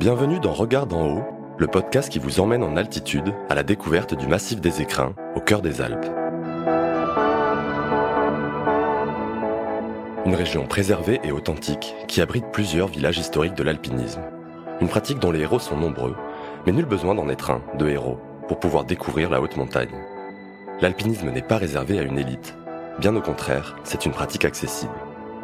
Bienvenue dans Regard d'en haut, le podcast qui vous emmène en altitude à la découverte du massif des Écrins, au cœur des Alpes. Une région préservée et authentique qui abrite plusieurs villages historiques de l'alpinisme. Une pratique dont les héros sont nombreux, mais nul besoin d'en être un, de héros, pour pouvoir découvrir la haute montagne. L'alpinisme n'est pas réservé à une élite. Bien au contraire, c'est une pratique accessible.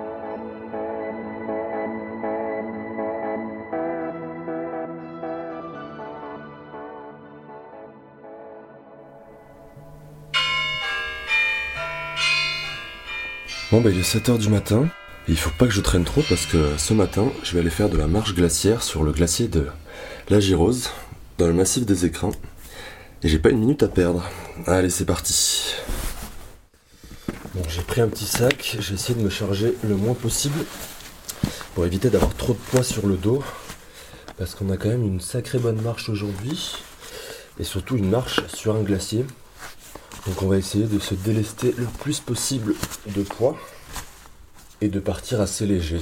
Bon il est 7h du matin, et il faut pas que je traîne trop parce que ce matin, je vais aller faire de la marche glaciaire sur le glacier de la Girose, dans le massif des Écrins, et j'ai pas une minute à perdre. Allez, c'est parti. Bon, j'ai pris un petit sac, j'ai essayé de me charger le moins possible pour éviter d'avoir trop de poids sur le dos, parce qu'on a quand même une sacrée bonne marche aujourd'hui, et surtout une marche sur un glacier. Donc on va essayer de se délester le plus possible de poids et de partir assez léger.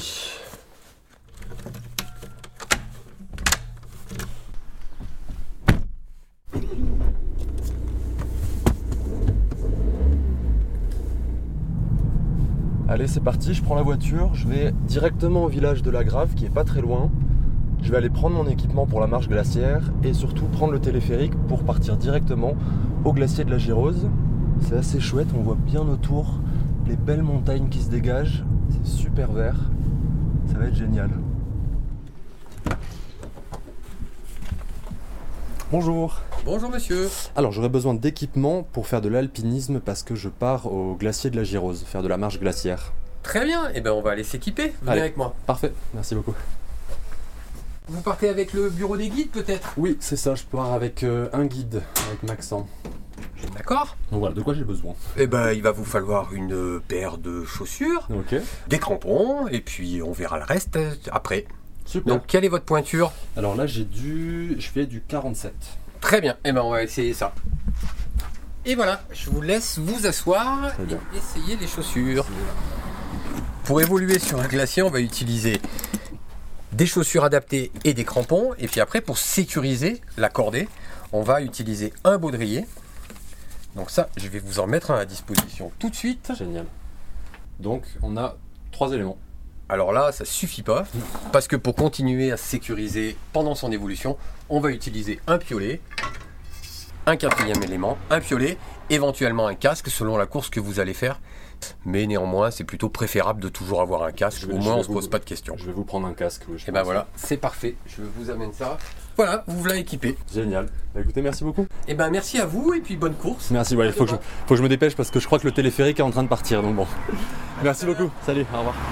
Allez, c'est parti, je prends la voiture, je vais directement au village de la Grave qui est pas très loin. Je vais aller prendre mon équipement pour la marche glaciaire et surtout prendre le téléphérique pour partir directement au glacier de la Girose. C'est assez chouette, on voit bien autour les belles montagnes qui se dégagent. C'est super vert, ça va être génial. Bonjour. Bonjour monsieur. Alors j'aurais besoin d'équipement pour faire de l'alpinisme parce que je pars au glacier de la Girose, faire de la marche glaciaire. Très bien, et on va aller s'équiper. Venez avec moi. Parfait, merci beaucoup. Vous partez avec le bureau des guides peut-être? Oui, c'est ça, je pars avec un guide, avec Maxent. D'accord. Donc voilà, de quoi j'ai besoin? Il va vous falloir une paire de chaussures, des crampons, et puis on verra le reste après. Super. Donc quelle est votre pointure? Alors là je fais du 47. Très bien, on va essayer ça. Et voilà, je vous laisse vous asseoir et essayer les chaussures. Pour évoluer sur un glacier, on va utiliser des chaussures adaptées et des crampons. Et puis après, pour sécuriser la cordée, on va utiliser un baudrier. Donc ça, je vais vous en mettre un à disposition tout de suite. Génial. Donc on a 3 éléments. Alors là, ça suffit pas, parce que pour continuer à se sécuriser pendant son évolution, on va utiliser un piolet, un 4e élément, un piolet, éventuellement un casque selon la course que vous allez faire. Mais néanmoins, c'est plutôt préférable de toujours avoir un casque, au moins on se pose pas de questions. Je vais vous prendre un casque. Et voilà, c'est parfait, je vous amène ça. Voilà, vous voilà équipé. Génial. Écoutez, merci beaucoup. Merci à vous et puis bonne course. Merci, il faut que je me dépêche parce que je crois que le téléphérique est en train de partir, donc bon. Merci beaucoup, salut, au revoir.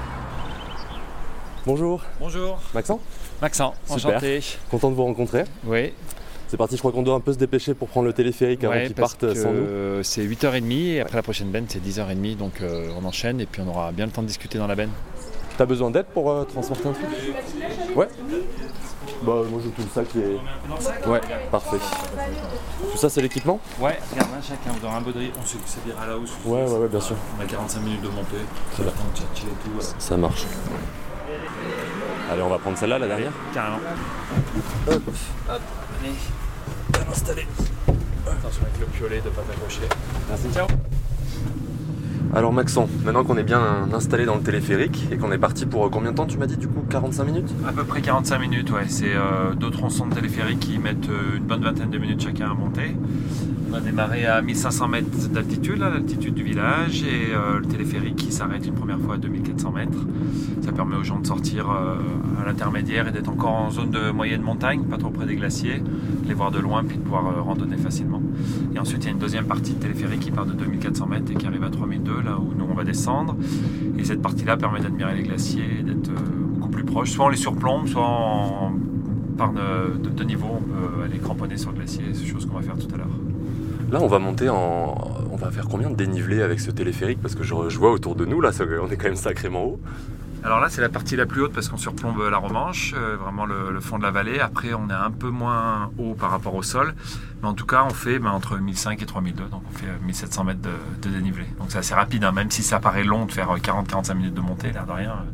Bonjour. Bonjour. Maxent, enchanté. Content de vous rencontrer. Oui. C'est parti, je crois qu'on doit un peu se dépêcher pour prendre le téléphérique avant qu'il parte sans nous. C'est 8h30 et après la prochaine benne c'est 10h30, donc on enchaîne et puis on aura bien le temps de discuter dans la benne. T'as besoin d'aide pour transporter un truc? Ouais. Moi j'ai tout le sac qui est... Ouais, parfait. Tout ça c'est l'équipement? Ouais, regarde, chacun vous aura un baudrier, on sait que ça ira là-haut. Ouais, bien sûr. On a 45 minutes de montée, très bien. Et tout, voilà. Ça marche. Allez, on va prendre celle-là, la dernière? Carrément. Hop. Allez, bien installé. Attention avec le piolet de pas t'accrocher. Merci. Ciao. Alors Maxent, maintenant qu'on est bien installé dans le téléphérique et qu'on est parti pour combien de temps tu m'as dit du coup? 45 minutes? À peu près 45 minutes, ouais. C'est 2 tronçons de téléphérique qui mettent une bonne vingtaine de minutes chacun à monter. On a démarré à 1500 mètres d'altitude, l'altitude du village, et le téléphérique qui s'arrête une première fois à 2400 mètres. Ça permet aux gens de sortir à l'intermédiaire et d'être encore en zone de moyenne montagne, pas trop près des glaciers, de les voir de loin puis de pouvoir randonner facilement. Et ensuite il y a une deuxième partie de téléphérique qui part de 2400 mètres et qui arrive à 3002, là où nous on va descendre. Et cette partie-là permet d'admirer les glaciers et d'être beaucoup plus proche. Soit on les surplombe, soit par de niveau on peut aller cramponner sur le glacier, c'est chose qu'on va faire tout à l'heure. Là, on va monter on va faire combien de dénivelé avec ce téléphérique? Parce que je vois autour de nous, là, on est quand même sacrément haut. Alors là, c'est la partie la plus haute parce qu'on surplombe la Romanche, vraiment le fond de la vallée. Après, on est un peu moins haut par rapport au sol. Mais en tout cas, on fait entre 1500 et 3002, donc on fait 1700 mètres de dénivelé. Donc c'est assez rapide, hein, même si ça paraît long de faire 40-45 minutes de montée, l'air de rien.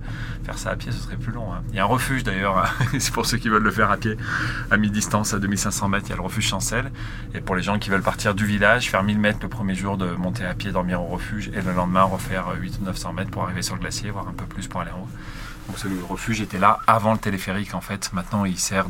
Faire ça à pied, ce serait plus long. Hein. Il y a un refuge d'ailleurs, c'est pour ceux qui veulent le faire à pied, à mi-distance, à 2500 mètres, il y a le refuge Chancel. Et pour les gens qui veulent partir du village, faire 1000 mètres le premier jour, de monter à pied, dormir au refuge, et le lendemain refaire 800 ou 900 mètres pour arriver sur le glacier, voire un peu plus pour aller en haut. Donc le refuge était là avant le téléphérique en fait. Maintenant il sert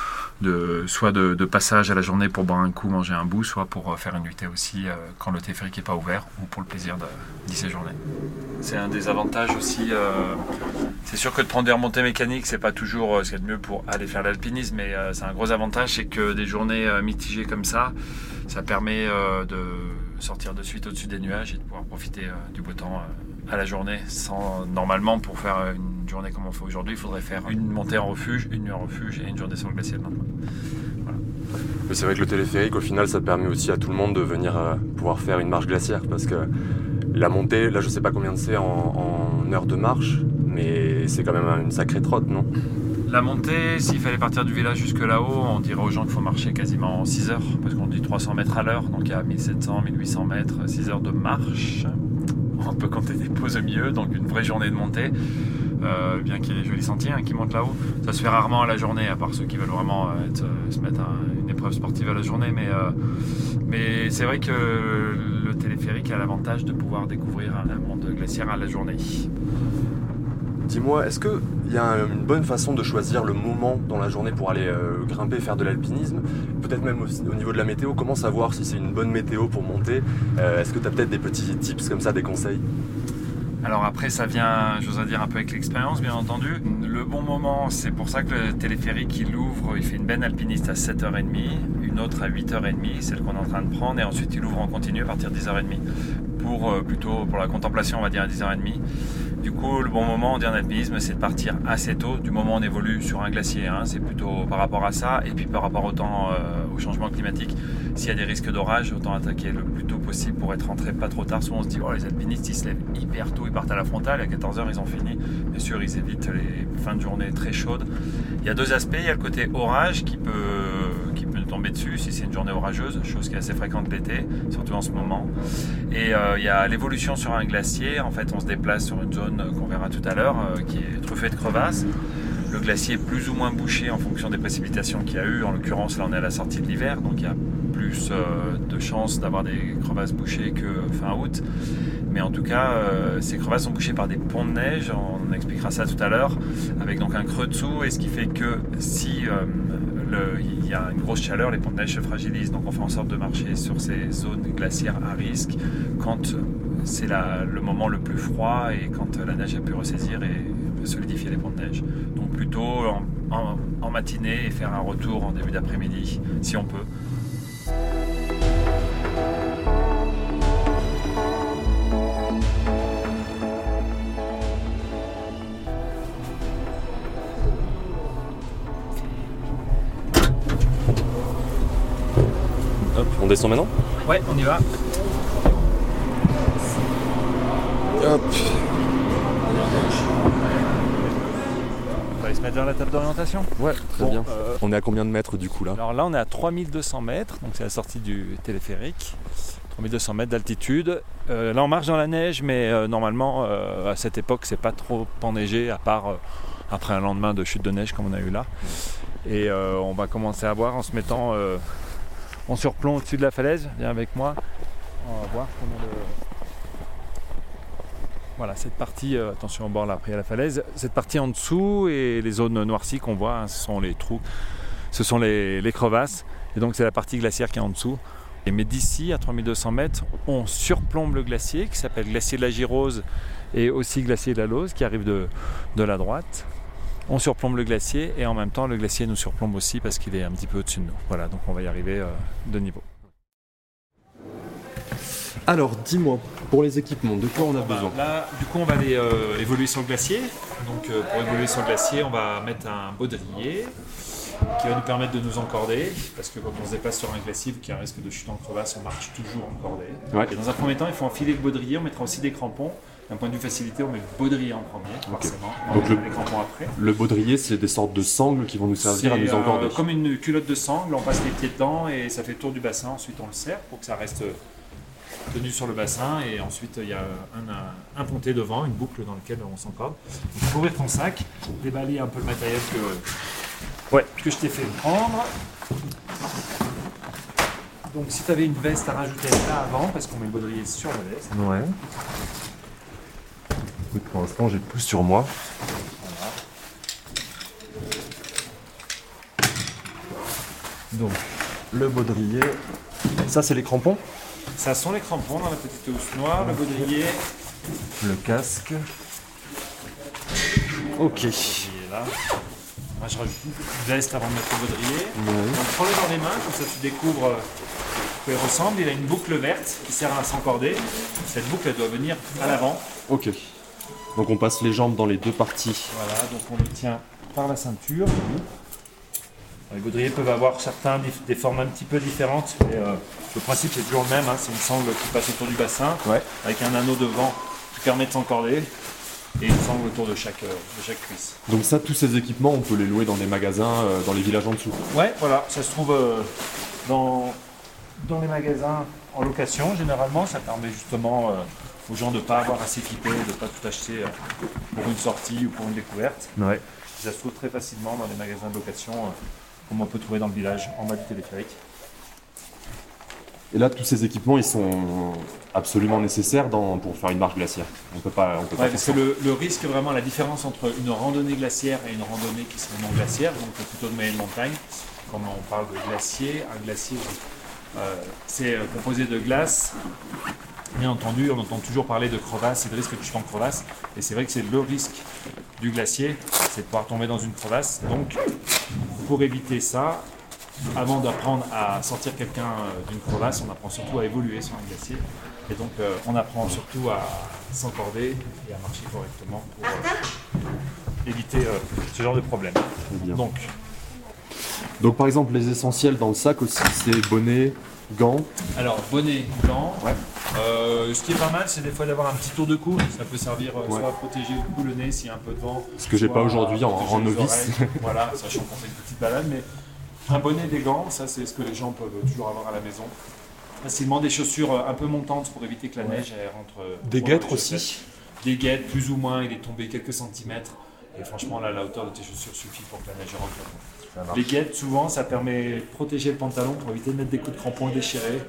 soit de passage à la journée pour boire un coup, manger un bout, soit pour faire une nuitée aussi quand le téléphérique n'est pas ouvert ou pour le plaisir d'y séjourner. C'est un des avantages aussi. C'est sûr que de prendre des remontées mécaniques, c'est pas toujours ce qu'il y a de mieux pour aller faire l'alpinisme, mais c'est un gros avantage, c'est que des journées mitigées comme ça permet de sortir de suite au-dessus des nuages et de pouvoir profiter du beau temps à la journée. Normalement, pour faire une journée comme on fait aujourd'hui, il faudrait faire une montée en refuge, une nuit en refuge et une journée sur le glacier le lendemain. Voilà. Mais c'est vrai que le téléphérique, au final, ça permet aussi à tout le monde de venir pouvoir faire une marche glaciaire, parce que la montée, là je sais pas combien c'est en heure de marche, mais c'est quand même une sacrée trotte, non? La montée, s'il fallait partir du village jusque là-haut, on dirait aux gens qu'il faut marcher quasiment 6 heures, parce qu'on dit 300 mètres à l'heure, donc il y a 1700, 1800 mètres, 6 heures de marche. On peut compter des pauses au milieu, donc une vraie journée de montée, bien qu'il y ait des jolis sentiers qui montent là-haut. Ça se fait rarement à la journée, à part ceux qui veulent vraiment se mettre une épreuve sportive à la journée, mais c'est vrai que le téléphérique a l'avantage de pouvoir découvrir un monde glaciaire à la journée. Dis-moi, est-ce qu'il y a une bonne façon de choisir le moment dans la journée pour aller grimper, faire de l'alpinisme? Peut-être même au niveau de la météo, comment savoir si c'est une bonne météo pour monter? Est-ce que tu as peut-être des petits tips comme ça, des conseils? Alors après, ça vient, j'oserais dire, un peu avec l'expérience, bien entendu. Le bon moment, c'est pour ça que le téléphérique, il ouvre, il fait une benne alpiniste à 7h30, une autre à 8h30, celle qu'on est en train de prendre, et ensuite il ouvre en continu à partir de 10h30, plutôt pour la contemplation, on va dire à 10h30. Du coup, le bon moment en alpinisme, c'est de partir assez tôt, du moment où on évolue sur un glacier. C'est plutôt par rapport à ça, et puis par rapport au changement climatique. S'il y a des risques d'orage, autant attaquer le plus tôt possible pour être rentré pas trop tard. Souvent on se dit, les alpinistes ils se lèvent hyper tôt, ils partent à la frontale, à 14h ils ont fini. Bien sûr, ils évitent les fins de journée très chaudes. Il y a deux aspects, il y a le côté orage qui peut nous tomber dessus si c'est une journée orageuse, chose qui est assez fréquente l'été, surtout en ce moment. Et il y a l'évolution sur un glacier. En fait, on se déplace sur une zone qu'on verra tout à l'heure, qui est truffée de crevasses. Le glacier est plus ou moins bouché en fonction des précipitations qu'il y a eu. En l'occurrence, là on est à la sortie de l'hiver, donc il y a plus de chances d'avoir des crevasses bouchées que fin août. Mais en tout cas, ces crevasses sont bouchées par des ponts de neige, on expliquera ça tout à l'heure, avec donc un creux dessous, et ce qui fait que si il y a une grosse chaleur, les ponts de neige se fragilisent. Donc on fait en sorte de marcher sur ces zones glaciaires à risque quand c'est le moment le plus froid et quand la neige a pu ressaisir et solidifier les ponts de neige. Donc plutôt en matinée et faire un retour en début d'après-midi, si on peut. Hop, on descend maintenant? Ouais, on y va. Hop. On va aller se mettre vers la table d'orientation. Ouais, très bien. On est à combien de mètres du coup là? Alors là, on est à 3200 mètres, donc c'est la sortie du téléphérique. 3200 mètres d'altitude. Là, on marche dans la neige, mais normalement, à cette époque, c'est pas trop enneigé, à part après un lendemain de chute de neige comme on a eu là. Et on va commencer à voir en se mettant en surplomb au-dessus de la falaise. Viens avec moi. On va voir comment Voilà, cette partie, attention au bord là, après à la falaise, cette partie en dessous et les zones noircies qu'on voit, ce sont les trous, ce sont les crevasses, et donc c'est la partie glaciaire qui est en dessous. Mais d'ici, à 3200 mètres, on surplombe le glacier qui s'appelle glacier de la Girose et aussi glacier de la Lauze qui arrive de la droite. On surplombe le glacier et en même temps le glacier nous surplombe aussi parce qu'il est un petit peu au-dessus de nous. Voilà, donc on va y arriver de niveau. Alors dis-moi, pour les équipements, de quoi on a besoin? Là, du coup, on va aller évoluer sur le glacier. Donc pour évoluer sur le glacier, on va mettre un baudrier qui va nous permettre de nous encorder, parce que quand on se déplace sur un glacier qui a un risque de chute en crevasse, on marche toujours encordé. Ouais. Et dans un premier temps, il faut enfiler le baudrier, on mettra aussi des crampons. D'un point de vue facilité, on met le baudrier en premier, forcément. On donc met les crampons après. Le baudrier, c'est des sortes de sangles qui vont nous servir à nous encorder. Comme une culotte de sangle, on passe les pieds dedans et ça fait le tour du bassin. Ensuite, on le serre pour que ça reste tenu sur le bassin et ensuite il y a un ponté devant, une boucle dans laquelle on s'encorde. Tu peux ouvrir ton sac, déballer un peu le matériel que je t'ai fait prendre. Donc si tu avais une veste à rajouter là avant, parce qu'on met le baudrier sur la veste. Ouais. Écoute, pour l'instant, j'ai plus sur moi. Voilà. Donc, le baudrier. Ça, c'est les crampons. Ça sont les crampons dans la petite housse noire, le baudrier. Le casque. Ok. Le baudrier là. Moi, je rajoute une petite veste avant de mettre le baudrier. Donc prends-le dans les mains, comme ça tu découvres à quoi il ressemble. Il a une boucle verte qui sert à s'encorder. Cette boucle, elle doit venir à l'avant. Ok. Donc on passe les jambes dans les deux parties. Voilà, donc on le tient par la ceinture. Les baudriers peuvent avoir certains des formes un petit peu différentes, mais le principe c'est toujours le même, hein. C'est une sangle qui passe autour du bassin, avec un anneau devant qui permet de s'encorder, et une sangle autour de chaque cuisse. Donc ça, tous ces équipements, on peut les louer dans des magasins, dans les villages en dessous. Ouais, voilà, ça se trouve dans les magasins en location, généralement, ça permet justement aux gens de ne pas avoir à s'équiper, de ne pas tout acheter pour une sortie ou pour une découverte. Ouais. Ça se trouve très facilement dans les magasins de location, comme on peut trouver dans le village, en bas du téléphérique. Et là, tous ces équipements, ils sont absolument nécessaires pour faire une marche glaciaire. On peut pas faire Parce que le risque, vraiment, la différence entre une randonnée glaciaire et une randonnée qui serait non glaciaire, donc plutôt de moyenne montagne, comme on parle de glacier, un glacier, c'est composé de glace. Bien entendu, on entend toujours parler de crevasse et de risque que tu tombes en crevasse. Et c'est vrai que c'est le risque du glacier, c'est de pouvoir tomber dans une crevasse. Donc, pour éviter ça, avant d'apprendre à sortir quelqu'un d'une crevasse, on apprend surtout à évoluer sur un glacier. Et donc, on apprend surtout à s'encorder et à marcher correctement pour éviter ce genre de problème. Donc, par exemple, les essentiels dans le sac aussi, c'est bonnet, gants. Alors, bonnet, gants. Ouais. Ce qui est pas mal, c'est des fois d'avoir un petit tour de cou. Ça peut servir soit à protéger le cou, le nez s'il y a un peu de vent. Ce que j'ai pas aujourd'hui en novice. Voilà, sachant qu'on fait une petite balade, mais un bonnet, des gants, ça c'est ce que les gens peuvent toujours avoir à la maison. Facilement des chaussures un peu montantes pour éviter que la neige rentre. Des guêtres aussi. Des guêtres, plus ou moins, il est tombé quelques centimètres. Et franchement, là, la hauteur de tes chaussures suffit pour que la neige rentre. Les guêtres, souvent, ça permet de protéger le pantalon pour éviter de mettre des coups de crampons déchirés.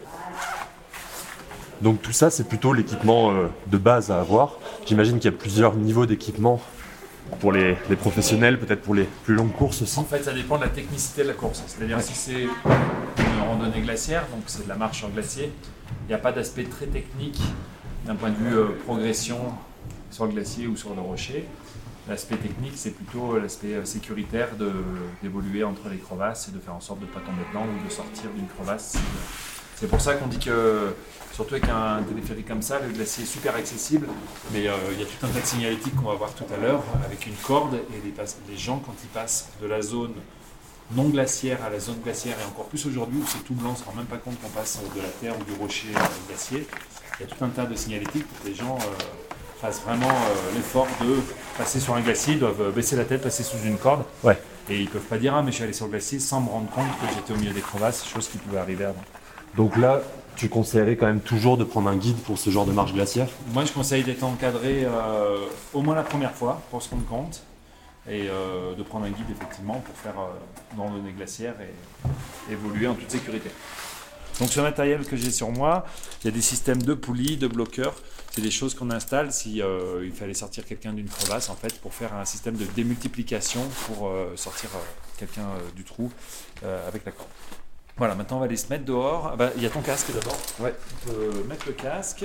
Donc tout ça, c'est plutôt l'équipement de base à avoir. J'imagine qu'il y a plusieurs niveaux d'équipement pour les professionnels, peut-être pour les plus longues courses aussi. En fait, ça dépend de la technicité de la course. C'est-à-dire si c'est une randonnée glaciaire, donc c'est de la marche en glacier, il n'y a pas d'aspect très technique d'un point de vue progression sur le glacier ou sur le rocher. L'aspect technique, c'est plutôt l'aspect sécuritaire d'évoluer entre les crevasses et de faire en sorte de ne pas tomber dedans ou de sortir d'une crevasse. C'est pour ça qu'on dit que, surtout avec un téléphérique comme ça, le glacier est super accessible, mais il y a tout un tas de signalétique qu'on va voir tout à l'heure, avec une corde, et les gens, quand ils passent de la zone non glaciaire à la zone glaciaire, et encore plus aujourd'hui où c'est tout blanc, on ne se rend même pas compte qu'on passe de la terre ou du rocher au glacier, il y a tout un tas de signalétique pour que les gens fassent vraiment l'effort de passer sur un glacier, ils doivent baisser la tête, passer sous une corde, et ils ne peuvent pas dire « Ah mais je suis allé sur le glacier sans me rendre compte que j'étais au milieu des crevasses », chose qui pouvait arriver avant. Donc là, tu conseillerais quand même toujours de prendre un guide pour ce genre de marche glaciaire? Moi, je conseille d'être encadré au moins la première fois pour se rendre compte et de prendre un guide effectivement pour faire une randonnée glaciaire et évoluer en toute sécurité. Donc ce matériel que j'ai sur moi, il y a des systèmes de poulies, de bloqueurs. C'est des choses qu'on installe si il fallait sortir quelqu'un d'une crevasse en fait pour faire un système de démultiplication pour sortir quelqu'un du trou avec la corde. Voilà, maintenant on va aller se mettre dehors. Il y a ton casque d'abord. Ouais. On peut mettre le casque.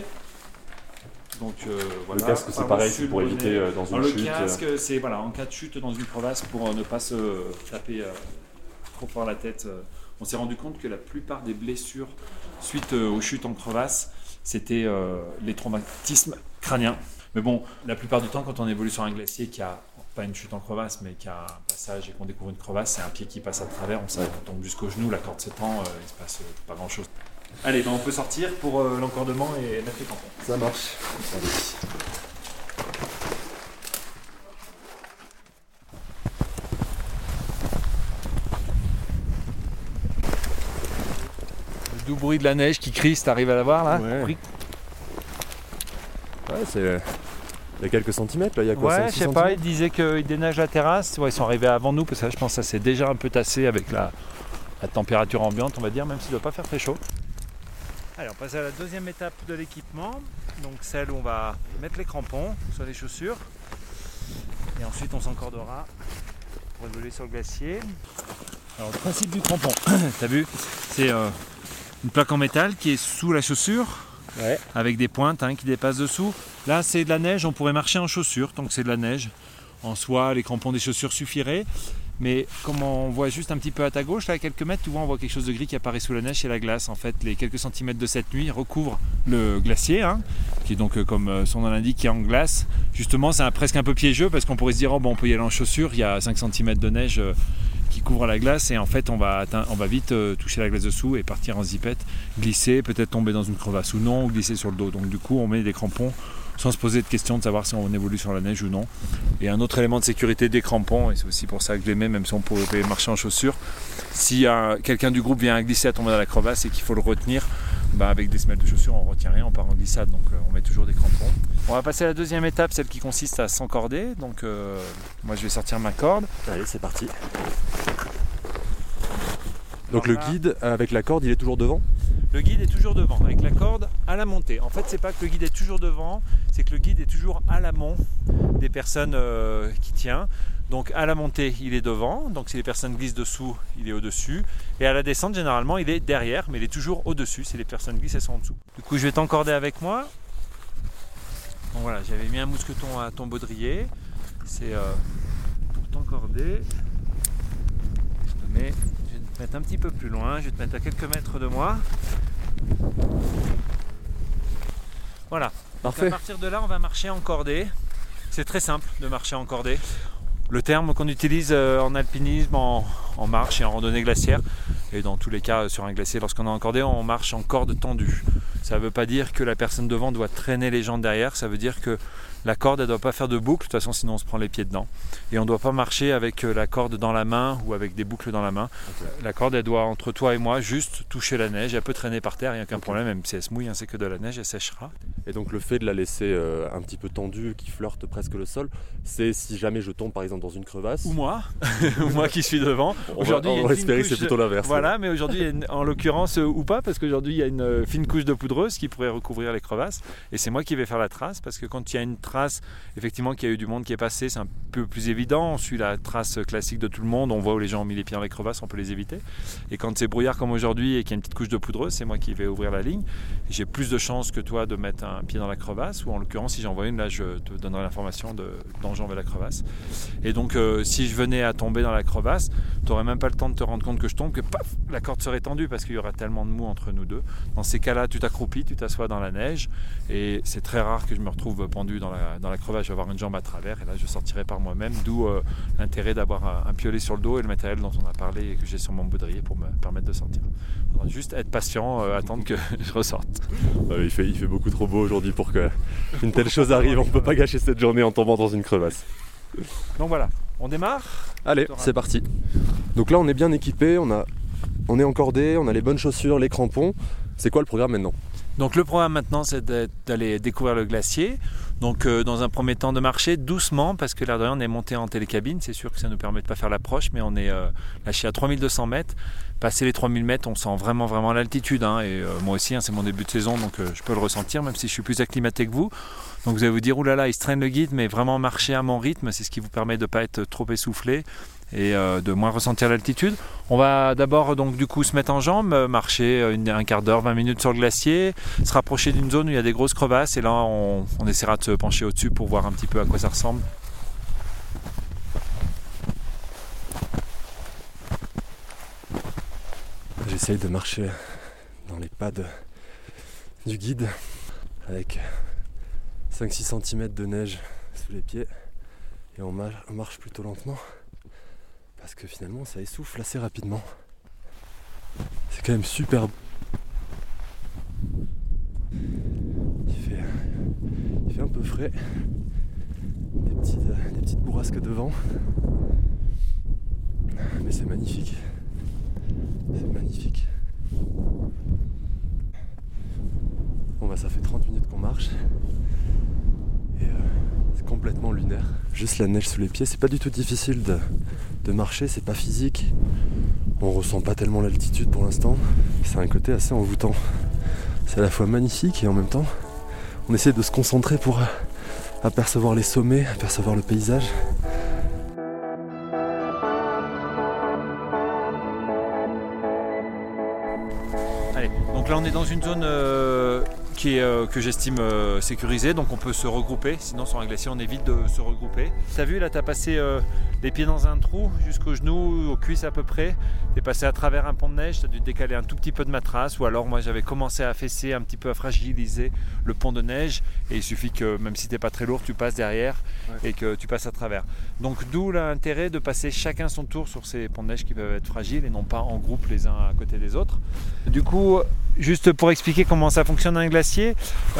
Donc voilà. Le casque c'est pareil, c'est pour éviter dans une chute. Le casque, c'est en cas de chute dans une crevasse pour ne pas se taper trop fort la tête. On s'est rendu compte que la plupart des blessures suite aux chutes en crevasse, c'était les traumatismes crâniens. Mais bon, la plupart du temps, quand on évolue sur un glacier qui a pas une chute en crevasse, mais qui a un passage et qu'on découvre une crevasse, c'est un pied qui passe à travers, on tombe jusqu'au genou, la corde s'étend, il se passe pas grand chose. Allez, on peut sortir pour l'encordement et mettre les crampons. Ça marche. Allez. Le doux bruit de la neige qui crie, t'arrives à la voir là? Ouais. Ouais, c'est... Il y a quelques centimètres là, il y a quoi? Ouais, je sais pas, ils disaient qu'ils déneigent la terrasse. Ouais, ils sont arrivés avant nous parce que là, je pense que ça s'est déjà un peu tassé avec la température ambiante, on va dire, même s'il ne doit pas faire très chaud. Allez, on passe à la deuxième étape de l'équipement, donc celle où on va mettre les crampons sur les chaussures et ensuite on s'encordera pour évoluer sur le glacier. Alors le principe du crampon, t'as vu, c'est une plaque en métal qui est sous la chaussure, ouais, avec des pointes qui dépassent dessous. Là c'est de la neige, on pourrait marcher en chaussures tant que c'est de la neige. En soi, les crampons des chaussures suffiraient. Mais comme on voit juste un petit peu à ta gauche, là à quelques mètres, tu vois, on voit quelque chose de gris qui apparaît sous la neige, c'est la glace. En fait, les quelques centimètres de cette nuit recouvrent le glacier, qui est donc, comme son nom l'indique, qui est en glace. Justement, c'est presque un peu piégeux parce qu'on pourrait se dire, on peut y aller en chaussures, il y a 5 cm de neige qui couvre la glace et en fait, on va vite toucher la glace dessous et partir en zipette, glisser, peut-être tomber dans une crevasse ou non, ou glisser sur le dos. Donc du coup, on met des crampons sans se poser de question de savoir si on évolue sur la neige ou non. Et un autre élément de sécurité des crampons, et c'est aussi pour ça que je les mets, même si on pourrait marcher en chaussures, si quelqu'un du groupe vient à glisser, à tomber dans la crevasse et qu'il faut le retenir, avec des semelles de chaussures on ne retient rien, on part en glissade, donc on met toujours des crampons. On va passer à la deuxième étape, celle qui consiste à s'encorder. Donc moi je vais sortir ma corde. Allez, c'est parti. Donc le guide avec la corde, il est toujours devant? Le guide est toujours devant, avec la corde à la montée. En fait, c'est pas que le guide est toujours devant, c'est que le guide est toujours à l'amont des personnes qui tient. Donc à la montée, il est devant. Donc si les personnes glissent dessous, il est au-dessus. Et à la descente, généralement, il est derrière, mais il est toujours au-dessus. Si les personnes glissent, elles sont en dessous. Du coup, je vais t'encorder avec moi. Donc voilà, j'avais mis un mousqueton à ton baudrier. C'est pour t'encorder. Je vais te mettre un petit peu plus loin, je vais te mettre à quelques mètres de moi. Voilà. Parfait. Donc à partir de là, on va marcher en cordée. C'est très simple de marcher en cordée. Le terme qu'on utilise en alpinisme, en marche et en randonnée glaciaire, et dans tous les cas sur un glacier, lorsqu'on est en cordée, on marche en corde tendue. Ça ne veut pas dire que la personne devant doit traîner les jambes derrière, ça veut dire que la corde, elle ne doit pas faire de boucle, de toute façon sinon on se prend les pieds dedans. Et on ne doit pas marcher avec la corde dans la main ou avec des boucles dans la main. Okay. La corde, elle doit, entre toi et moi, juste toucher la neige. Elle peut traîner par terre, il n'y a aucun problème, même si elle se mouille, c'est que de la neige, elle séchera. Et donc le fait de la laisser un petit peu tendue, qui flirte presque le sol, c'est si jamais je tombe par exemple dans une crevasse. Ou moi, moi qui suis devant. Aujourd'hui, on va espérer que c'est plutôt l'inverse. Voilà, mais aujourd'hui, en l'occurrence, ou pas, parce qu'aujourd'hui, il y a une fine couche de poudreuse qui pourrait recouvrir les crevasses. Et c'est moi qui vais faire la trace, parce que quand il y a une trace, effectivement, qu'il y a eu du monde qui est passé, c'est un peu plus évident. On suit la trace classique de tout le monde, on voit où les gens ont mis les pieds dans les crevasses, on peut les éviter. Et quand c'est brouillard comme aujourd'hui et qu'il y a une petite couche de poudreuse, c'est moi qui vais ouvrir la ligne. Et j'ai plus de chances que toi de mettre un pied dans la crevasse, ou en l'occurrence, si j'en vois une, là, je te donnerai l'information dans j'en vais la crevasse. Et donc, si je venais à tomber dans la crevasse, tu n'aurais même pas le temps de te rendre compte que je tombe, que paf, la corde serait tendue parce qu'il y aura tellement de mou entre nous deux. Dans ces cas-là, tu t'accroupis, tu t'assois dans la neige, et c'est très rare que je me retrouve pendu dans la crevasse. Je vais avoir une jambe à travers, et là, je sortirai par moi-même, d'où l'intérêt d'avoir un piolet sur le dos et le matériel dont on a parlé et que j'ai sur mon baudrier pour me permettre de sortir. Il faudra juste être patient, attendre que je ressorte. Il fait beaucoup trop beau aujourd'hui pour qu'une telle chose arrive. On ne peut pas gâcher cette journée en tombant dans une crevasse. Donc voilà, on démarre. Allez, c'est parti. Donc là, on est bien équipé, on est encordé, on a les bonnes chaussures, les crampons. C'est quoi le programme maintenant ? Donc le programme maintenant, c'est d'aller découvrir le glacier. Donc dans un premier temps de marcher doucement, parce que l'air de rien, on est monté en télécabine. C'est sûr que ça ne nous permet de ne pas faire l'approche, mais on est lâché à 3200 mètres. Passer les 3000 mètres, on sent vraiment l'altitude. Et moi aussi, c'est mon début de saison, donc je peux le ressentir, même si je suis plus acclimaté que vous. Donc vous allez vous dire, oulala, il se traîne le guide, mais vraiment marcher à mon rythme, c'est ce qui vous permet de ne pas être trop essoufflé et de moins ressentir l'altitude. On va d'abord donc du coup se mettre en jambes, marcher un quart d'heure, 20 minutes sur le glacier, se rapprocher d'une zone où il y a des grosses crevasses, et là on essaiera de se pencher au-dessus pour voir un petit peu à quoi ça ressemble. J'essaye de marcher dans les pas du guide avec 5-6 cm de neige sous les pieds, et on marche plutôt lentement parce que finalement ça essouffle assez rapidement. C'est quand même super. Il fait un peu frais, des petites bourrasques de vent, mais c'est magnifique. C'est magnifique. Bon ça fait 30 minutes qu'on marche. complètement lunaire. Juste la neige sous les pieds, c'est pas du tout difficile de marcher, c'est pas physique. On ressent pas tellement l'altitude pour l'instant. C'est un côté assez envoûtant. C'est à la fois magnifique et en même temps, on essaie de se concentrer pour apercevoir les sommets, apercevoir le paysage. Allez, donc là on est dans une zone que j'estime sécurisée, donc on peut se regrouper, sinon sur un glacier on évite de se regrouper. T'as vu là, t'as passé les pieds dans un trou jusqu'aux genoux, aux cuisses à peu près, t'es passé à travers un pont de neige, t'as dû décaler un tout petit peu de materasse, ou alors moi j'avais commencé à affaisser un petit peu, à fragiliser le pont de neige, et il suffit que même si t'es pas très lourd, tu passes derrière et que tu passes à travers. Donc d'où l'intérêt de passer chacun son tour sur ces ponts de neige qui peuvent être fragiles et non pas en groupe les uns à côté des autres. Du coup, juste pour expliquer comment ça fonctionne un glacier,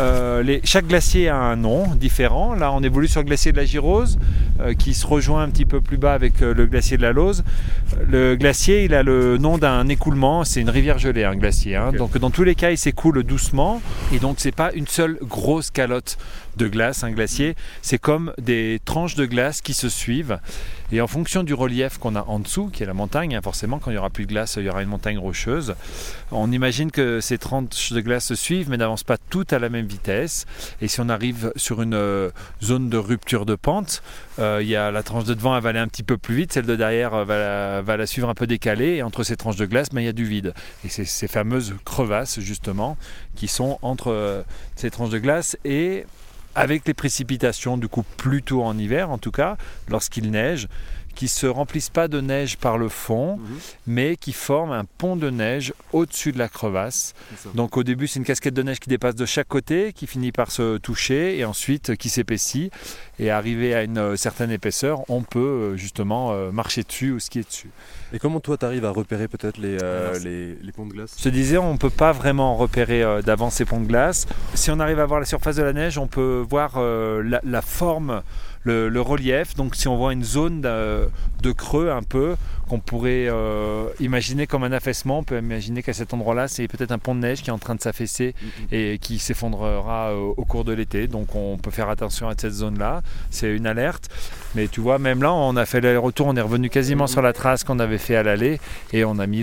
chaque glacier a un nom différent. Là on évolue sur le glacier de la Girose qui se rejoint un petit peu plus bas avec le glacier de la Lauze. Le glacier il a le nom d'un écoulement, c'est une rivière gelée un glacier, hein. Okay. Donc dans tous les cas il s'écoule doucement et donc c'est pas une seule grosse calotte de glace, un glacier, c'est comme des tranches de glace qui se suivent et en fonction du relief qu'on a en dessous, qui est la montagne, hein, forcément quand il n'y aura plus de glace, il y aura une montagne rocheuse. On imagine que ces tranches de glace se suivent mais n'avancent pas toutes à la même vitesse et si on arrive sur une zone de rupture de pente, il y a la tranche de devant elle va aller un petit peu plus vite, celle de derrière va la suivre un peu décalée et entre ces tranches de glace, il y a du vide. Et c'est ces fameuses crevasses justement qui sont entre ces tranches de glace et avec les précipitations du coup plutôt en hiver en tout cas, lorsqu'il neige, qui ne se remplissent pas de neige par le fond, mais qui forment un pont de neige au-dessus de la crevasse. Donc au début c'est une casquette de neige qui dépasse de chaque côté, qui finit par se toucher et ensuite qui s'épaissit. Et arrivé à une certaine épaisseur, on peut justement marcher dessus ou skier dessus. Et comment toi tu arrives à repérer peut-être les ponts de glace ? Je te disais, on ne peut pas vraiment repérer d'avance ces ponts de glace. Si on arrive à voir la surface de la neige, on peut voir la forme, le relief. Donc si on voit une zone de creux un peu, qu'on pourrait imaginer comme un affaissement, on peut imaginer qu'à cet endroit-là, c'est peut-être un pont de neige qui est en train de s'affaisser et qui s'effondrera au cours de l'été. Donc on peut faire attention à cette zone-là. C'est une alerte. Mais tu vois, même là, on a fait l'aller-retour, on est revenu quasiment sur la trace qu'on avait fait à l'aller et on a mis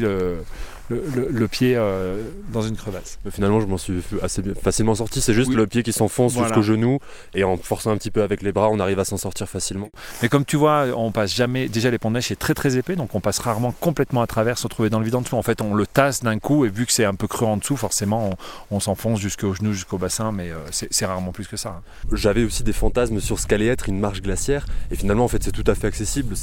le pied dans une crevasse. Finalement, je m'en suis assez facilement sorti. C'est juste le pied qui s'enfonce jusqu'au genou et en forçant un petit peu avec les bras, on arrive à s'en sortir facilement. Mais comme tu vois, on passe jamais. Déjà, les ponts de neige c'est très très épais, donc on passe rarement complètement à travers, se retrouver dans le vide en dessous. En fait, on le tasse d'un coup et vu que c'est un peu creux en dessous, forcément, on s'enfonce jusqu'au genou, jusqu'au bassin, mais c'est rarement plus que ça. J'avais aussi des fantasmes sur ce qu'allait être une marche glaciaire et finalement, en fait, c'est tout à fait accessible.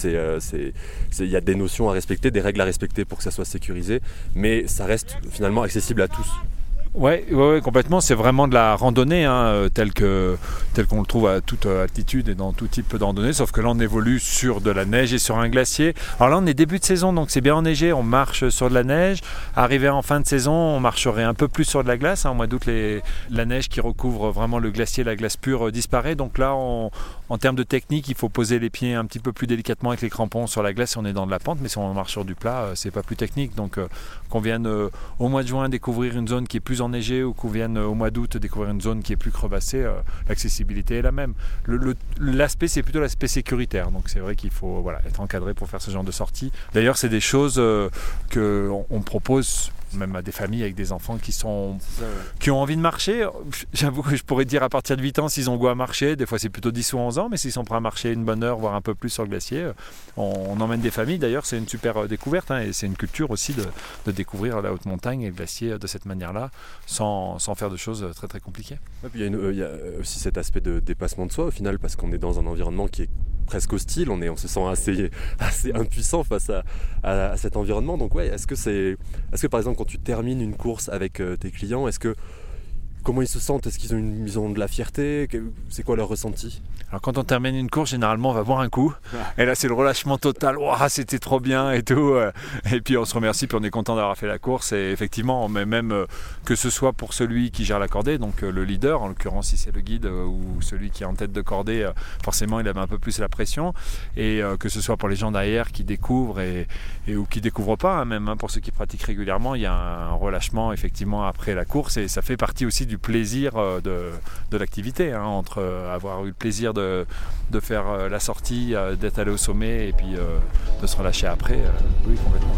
Il y a des notions à respecter, des règles à respecter pour que ça soit sécurisé. Mais ça reste finalement accessible à tous. Ouais, complètement. C'est vraiment de la randonnée, hein, tel qu'on le trouve à toute altitude et dans tout type de randonnée. Sauf que là, on évolue sur de la neige et sur un glacier. Alors là, on est début de saison, donc c'est bien enneigé. On marche sur de la neige. Arrivé en fin de saison, on marcherait un peu plus sur de la glace. Hein. Au mois d'août, la neige qui recouvre vraiment le glacier, la glace pure, disparaît. Donc là, en termes de technique, il faut poser les pieds un petit peu plus délicatement avec les crampons sur la glace si on est dans de la pente. Mais si on marche sur du plat, c'est pas plus technique. Donc qu'on vienne au mois de juin découvrir une zone qui est plus enneigée ou qu'on vienne au mois d'août découvrir une zone qui est plus crevassée, l'accessibilité est la même. L'aspect, c'est plutôt l'aspect sécuritaire. Donc c'est vrai qu'il faut être encadré pour faire ce genre de sortie. D'ailleurs, c'est des choses qu'on propose même à des familles avec des enfants qui ont envie de marcher. J'avoue que je pourrais dire à partir de 8 ans s'ils ont goût à marcher, des fois c'est plutôt 10 ou 11 ans, mais s'ils sont prêts à marcher une bonne heure, voire un peu plus sur le glacier, on emmène des familles. D'ailleurs c'est une super découverte, hein, et c'est une culture aussi de découvrir la haute montagne et le glacier de cette manière-là, sans faire de choses très très compliquées. Et puis il y a aussi cet aspect de dépassement de soi au final, parce qu'on est dans un environnement qui est presque hostile, on se sent assez impuissant face à cet environnement. Donc est-ce que par exemple quand tu termines une course avec tes clients, comment ils se sentent ? Est-ce qu'ils ont de la fierté ? C'est quoi leur ressenti ? Alors quand on termine une course, généralement on va boire un coup. Et là c'est le relâchement total. Wow, c'était trop bien et tout. Et puis on se remercie, puis on est content d'avoir fait la course. Et effectivement, même que ce soit pour celui qui gère la cordée, donc le leader, en l'occurrence si c'est le guide ou celui qui est en tête de cordée, forcément il avait un peu plus la pression. Et que ce soit pour les gens derrière qui découvrent ou qui découvrent pas, hein, même pour ceux qui pratiquent régulièrement, il y a un relâchement effectivement après la course et ça fait partie aussi du plaisir de l'activité, hein, entre avoir eu le plaisir de faire la sortie, d'être allé au sommet et puis de se relâcher après. Oui, complètement.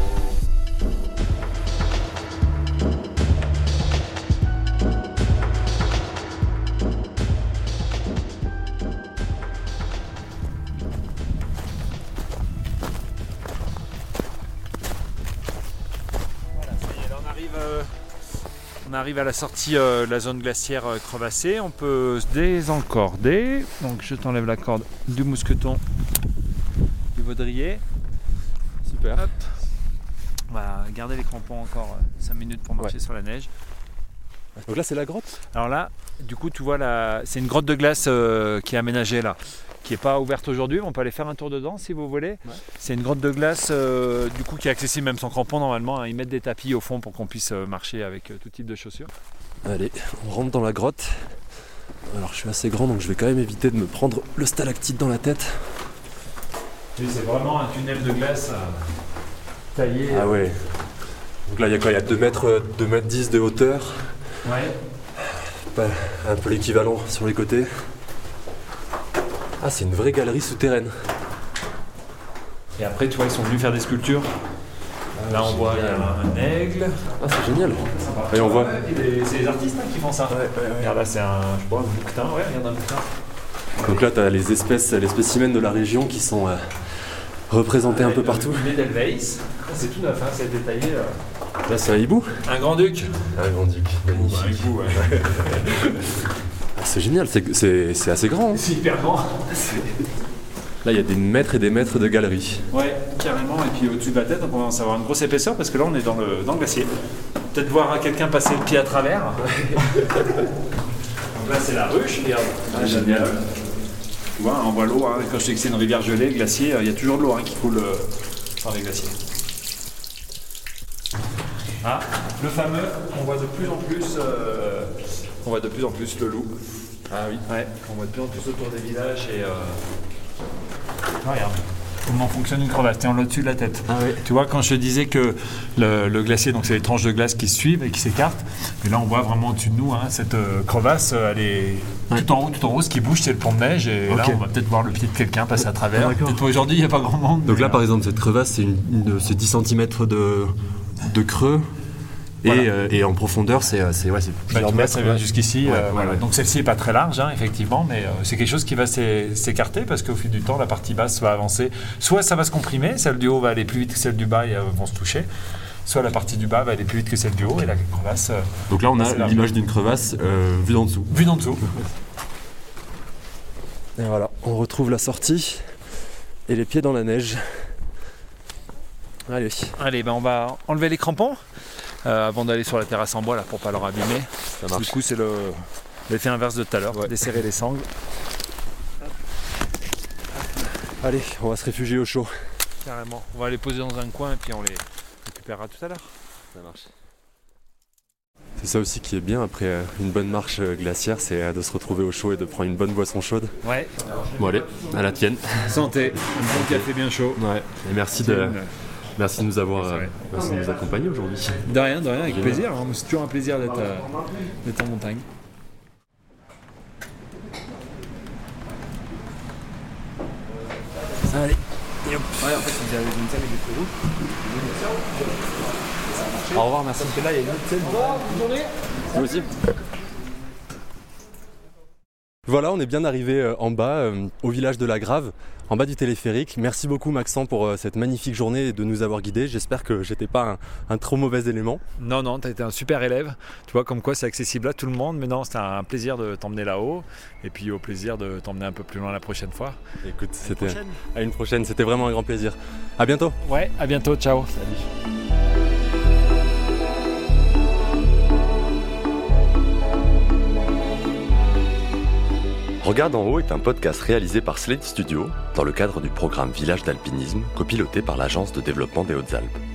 On arrive à la sortie de la zone glaciaire crevassée, on peut se désencorder. Donc je t'enlève la corde du mousqueton, du baudrier. Super. Hop. On va garder les crampons encore 5 minutes pour marcher sur la neige. Donc là c'est la grotte. Alors là, du coup tu vois, c'est une grotte de glace qui est aménagée là, qui n'est pas ouverte aujourd'hui, on peut aller faire un tour dedans si vous voulez. Ouais. C'est une grotte de glace du coup qui est accessible même sans crampons normalement, hein. Ils mettent des tapis au fond pour qu'on puisse marcher avec tout type de chaussures. Allez, on rentre dans la grotte. Alors je suis assez grand donc je vais quand même éviter de me prendre le stalactite dans la tête. Oui, c'est vraiment un tunnel de glace taillé. Ah ouais. Donc là il y a quoi? Il y a 2 mètres 10 de hauteur. Ouais. Un peu l'équivalent sur les côtés. Ah, c'est une vraie galerie souterraine. Et après, tu vois, ils sont venus faire des sculptures. Là, on voit, il y a un aigle. Ah, c'est génial. Et on voit. C'est les artistes qui font ça. Ouais. Regarde, là, c'est un bouquetin. Ouais, regarde un bouquetin. Donc là, tu as les spécimens de la région qui sont représentés un peu partout. L'Edelweiss. C'est tout neuf, hein, c'est détaillé. Là, c'est un hibou. Un grand-duc. Un grand-duc, magnifique. Un hibou, ouais. Ah, c'est génial, c'est assez grand. Hein. C'est hyper grand. Là, il y a des mètres et des mètres de galerie. Ouais, carrément. Et puis au-dessus de la tête, on commence à avoir une grosse épaisseur parce que là, on est dans le glacier. Peut-être voir quelqu'un passer le pied à travers. Donc là, c'est la ruche. Regarde. Ah, génial. Tu vois, on voit l'eau. Hein. Quand je dis que c'est une rivière gelée, glacier, il y a toujours de l'eau qui coule dans les glaciers. Ah, le fameux, on voit de plus en plus le loup. Ah oui. Ouais, on voit de plus en plus autour des villages et regarde comment fonctionne une crevasse, t'es en au-dessus de la tête. Ah oui. Tu vois, quand je te disais que le glacier, donc c'est les tranches de glace qui se suivent et qui s'écartent, et là on voit vraiment au-dessus de nous, hein, cette crevasse, elle est tout en haut, ce qui bouge c'est le pont de neige, et là on va peut-être voir le pied de quelqu'un passer à travers. Peut-être aujourd'hui il n'y a pas grand monde. Donc là par exemple cette crevasse c'est 10 cm de creux. Voilà. Et en profondeur, c'est plusieurs mètres. Ça vient jusqu'ici. Ouais. Donc celle-ci n'est pas très large, hein, effectivement, mais c'est quelque chose qui va s'écarter parce qu'au fil du temps, la partie basse va avancer. Soit ça va se comprimer, celle du haut va aller plus vite que celle du bas et vont se toucher. Soit la partie du bas va aller plus vite que celle du haut et la crevasse. Donc là, on a l'image d'une crevasse vue d'en dessous. Vue d'en dessous. Et voilà, on retrouve la sortie et les pieds dans la neige. Allez, on va enlever les crampons. Avant d'aller sur la terrasse en bois là pour pas leur abîmer. Ça marche. Du coup c'est l'effet inverse de tout à l'heure, desserrer les sangles. Allez, on va se réfugier au chaud. Carrément, on va les poser dans un coin et puis on les récupérera tout à l'heure. Ça marche. C'est ça aussi qui est bien après une bonne marche glaciaire, c'est de se retrouver au chaud et de prendre une bonne boisson chaude. Ouais. Bon allez, à la tienne. Santé, un bon café bien chaud. Ouais. Et merci de nous avoir accompagnés aujourd'hui. De rien, avec plaisir. C'est toujours un plaisir d'être en montagne. Allez, et hop. Ouais, en fait, vous avez une scène avec des roues. Au revoir, merci. Parce que là, il y a une autre scène. Vous aussi. Voilà, on est bien arrivé en bas, au village de la Grave, en bas du téléphérique. Merci beaucoup Maxent pour cette magnifique journée et de nous avoir guidés. J'espère que j'étais pas un trop mauvais élément. Non, tu as été un super élève. Tu vois, comme quoi c'est accessible à tout le monde. Mais non, c'était un plaisir de t'emmener là-haut. Et puis au plaisir de t'emmener un peu plus loin la prochaine fois. Écoute, à une prochaine. C'était vraiment un grand plaisir. À bientôt. Ouais, à bientôt. Ciao. Salut. Regarde en haut est un podcast réalisé par Slate Studio dans le cadre du programme Village d'alpinisme copiloté par l'Agence de développement des Hautes-Alpes.